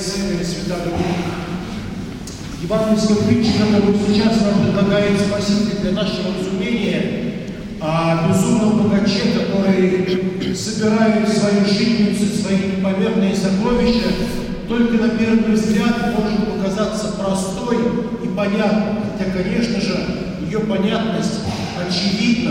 Сына и Святого Духа. Евангельская притча, которую сейчас нам предлагает Спаситель для нашего разумения, о безумном богаче, который собирает в свою житницу свои непомерные сокровища, только на первый взгляд может показаться простой и понятной. Хотя, конечно же, ее понятность очевидна,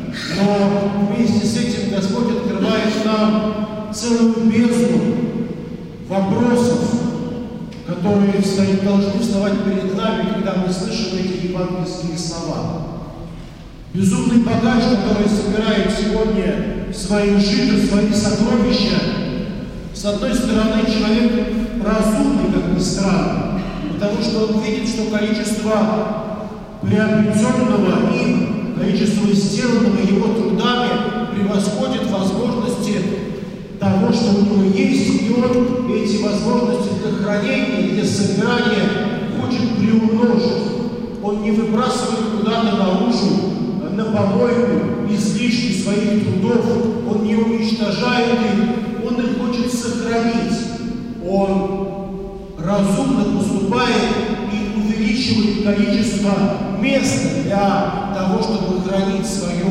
но вместе с этим Господь открывает нам целую бездну вопросов, которые должны вставать перед нами, когда мы слышим эти евангельские слова. Безумный богач, который собирает сегодня свои житы, свои сокровища, с одной стороны, человек разумный, как ни странно, потому что он видит, что количество приобретенного им, количество сделанного его трудами превосходит возможности того, что у него есть, и он эти возможности для хранения, для собирания хочет приумножить. Он не выбрасывает куда-то наружу, на помойку излишки своих трудов, он не уничтожает их, он их хочет сохранить. Он разумно поступает и увеличивает количество места для того, чтобы хранить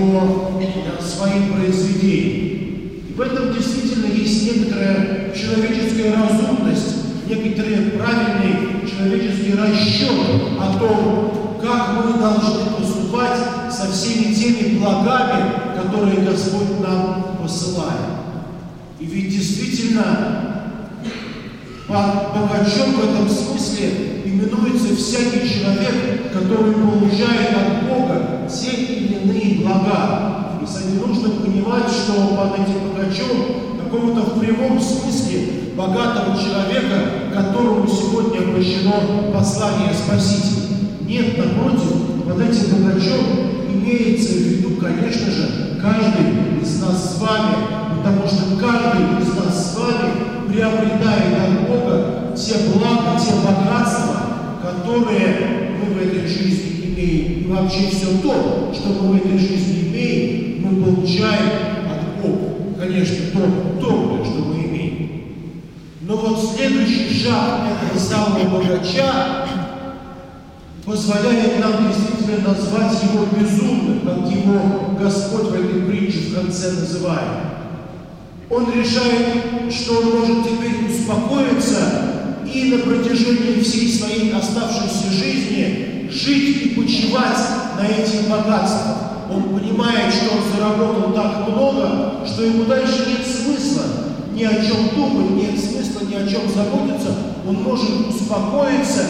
свои произведения. И в этом действительно есть некоторая человеческая разумность, некоторый правильный человеческий расчет о том, как мы должны поступать со всеми теми благами, которые Господь нам посылает. И ведь действительно богачом в этом смысле именуется всякий человек, который получает от Бога те или иные блага. И сами нужно понимать, что под этим богачом какого-то в прямом смысле богатого человека, которому сегодня обращено послание Спасителя. Нет, напротив, под этим богачом имеется в виду, конечно же, каждый из нас с вами, потому что каждый из нас с вами приобретает от Бога те блага, те богатства, которые мы в этой жизни имеем. И вообще все то, что мы в этой жизни имеем, мы получаем от Бога. Конечно, то, что мы имеем. Но вот следующий шаг этого самого богача позволяет нам действительно назвать его безумным, как его Господь в этой притче в конце называет. Он решает, что он может теперь успокоиться и на протяжении всей своей оставшейся жизни жить и почивать на этих богатствах. Он понимает, что он заработал так много, что ему дальше нет смысла ни о чем думать, нет смысла ни о чем заботиться. Он может успокоиться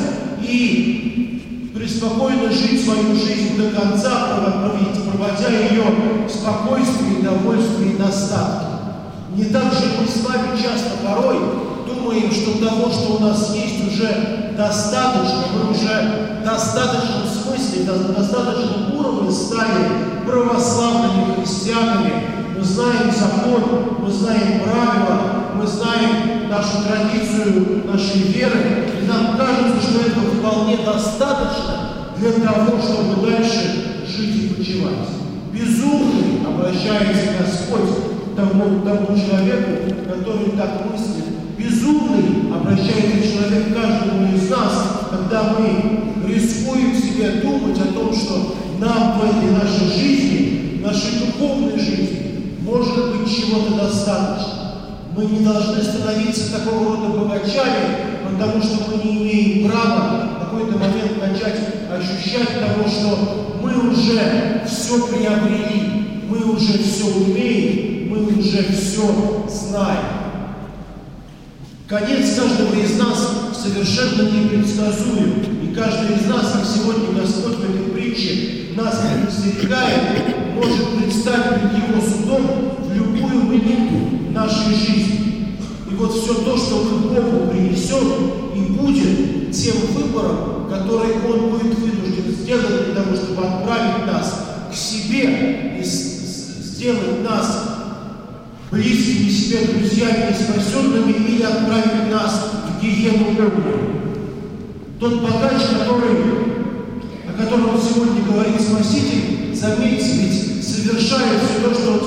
и преспокойно жить свою жизнь до конца, проводя ее в спокойствии, довольстве и достатке. Не так же мы с вами часто порой думаем, что того, что у нас есть, уже достаточно, мы уже в достаточном смысле, на достаточном уровне стали православными христианами. Мы знаем закон, мы знаем правила, мы знаем нашу традицию нашей веры, и нам кажется, что этого вполне достаточно для того, чтобы дальше жить и почивать. Безумный обращается Господь к тому человеку, который так мыслит. Безумный обращается человек к каждому из нас, когда мы рискуем себе думать о том, что нам в этой нашей жизни, нашей духовной жизни, может быть чего-то достаточно. Мы не должны становиться такого рода богачами, потому что мы не имеем права в какой-то момент начать ощущать того, что мы уже все приобрели, мы уже все умеем, мы уже все знаем. Конец каждого из нас совершенно непредсказуем, и каждый из нас, как сегодня Господь в этой притче нас предостерегает, может предстать перед Его судом в любую минуту нашей жизни. И вот все то, что мы Богу принесет, и будет тем выбором, который Он будет вынужден сделать для того, чтобы отправить нас к себе и сделать нас близкими себе друзьями и спасенными, или отправить нас в гиену огненную. Тот богач, о котором сегодня говорит Спаситель, заметьте, ведь совершает все то, что он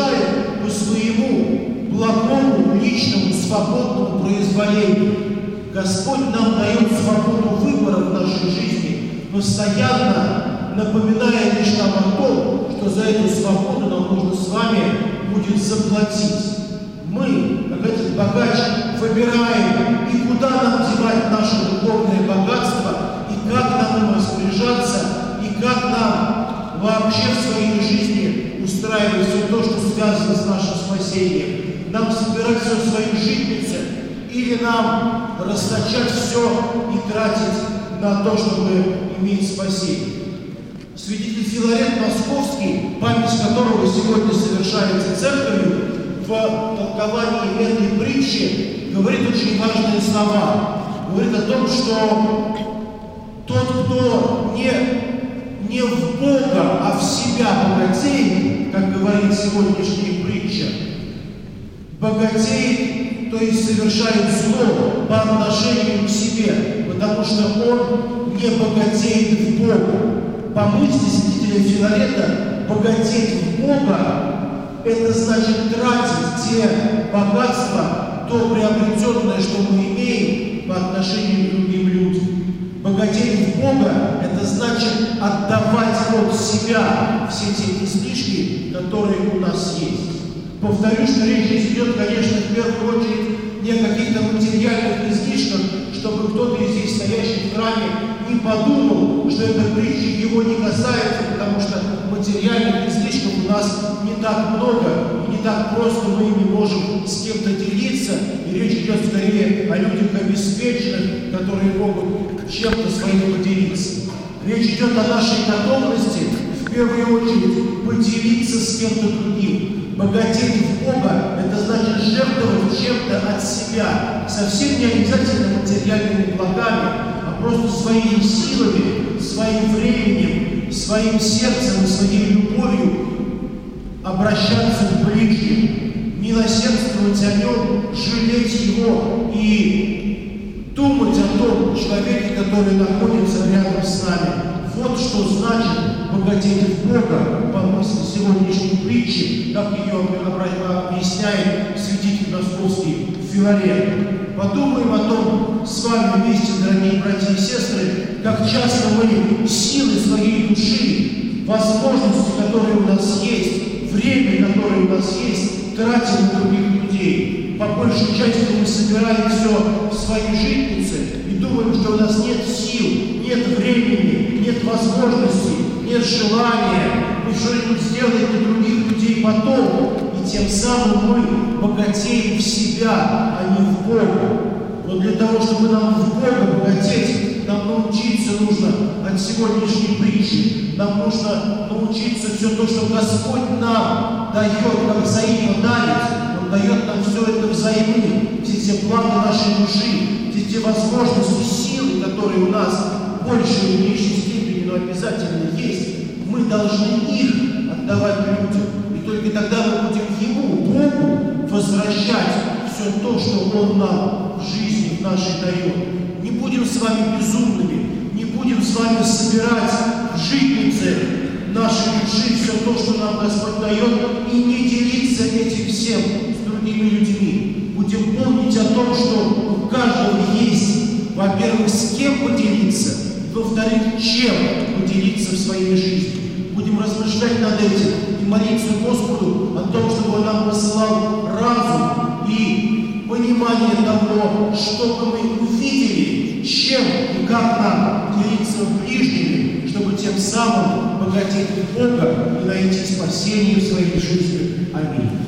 совершает по своему благому, личному, свободному произволению. Господь нам дает свободу выбора в нашей жизни, постоянно напоминая лишь нам о том, что за эту свободу нам нужно с вами будет заплатить. Мы, как этот богач, выбираем, и куда нам девать наше духовное богатство, и как нам им распоряжаться, и как нам вообще в своей жизни устраивать все то, что связано с нашим спасением. Нам собирать все в своей житнице, или нам расточать все и тратить на то, чтобы иметь спасение. Святитель Филарет Московский, память которого сегодня совершается церковью, в толковании этой притчи говорит очень важные слова. Говорит о том, что тот, кто не в Бога, а в себя богатеет, как говорит сегодняшняя притча, богатеет, то есть совершает зло по отношению к себе, потому что он не богатеет в Бога. По мысли святителя Филарета, богатеть в Бога — это значит тратить те богатства, то приобретенное, что мы имеем по отношению к другим людям. Богатеть в Бога — это значит отдавать от себя все те излишки, которые у нас есть. Повторю, что речь здесь идет, конечно, в первую очередь не о каких-то материальных излишках, чтобы кто-то из здесь стоящих в храме не подумал, что эта притча его не касается, потому что материальных излишков у нас не так много, и не так просто мы ими можем с кем-то делиться, и речь идет скорее о людях обеспеченных, которые могут чем-то своим поделиться. Речь идет о нашей готовности, в первую очередь, поделиться с кем-то другим. Богатеть в Бога — это значит жертвовать чем-то от себя, совсем не обязательно материальными благами, а просто своими силами, своим временем, своим сердцем и своей любовью обращаться к ближнему, милосердствовать о нем, жалеть его и думать о том человеке, который находится рядом с нами. Вот что значит богатеть в Бога по мысли сегодняшней притчи, как ее объясняет святитель Московский Филарет. Подумаем о том с вами вместе, дорогие братья и сестры, как часто мы силы своей души, возможности, которые у нас есть, время, которое у нас есть, тратим на других людей. По большей части мы собираем все в своей житнице и думаем, что у нас нет сил, нет времени, нет возможностей, нет желания. Мы что-нибудь сделаем для других людей потом, и тем самым мы богатеем в себя, а не в Бога. Но для того, чтобы нам в Бога богатеть, нам научиться нужно от сегодняшней притчи. Нам нужно научиться все то, что Господь нам дает, как взаимодавец. Он дает нам все это взаимны, все те блага нашей души, все те возможности, силы, которые у нас в большей или меньшей степени, но обязательно есть. Мы должны их отдавать людям. И только тогда мы будем Ему, Богу, возвращать все то, что Он нам в жизни в нашей дает. Не будем с вами безумными, не будем с вами собирать в житнице нашей души все то, что нам Господь дает, и не делиться этим всем с другими людьми. Будем помнить о том, что у каждого есть, во-первых, с кем поделиться, во-вторых, чем поделиться в своей жизни. Будем размышлять над этим и молиться Господу о том, чтобы Он нам посылал разум и понимание того, чтобы мы увидели, чем и как нам делиться ближними, чтобы тем самым богатеть Бога и найти спасение в своей жизни. Аминь.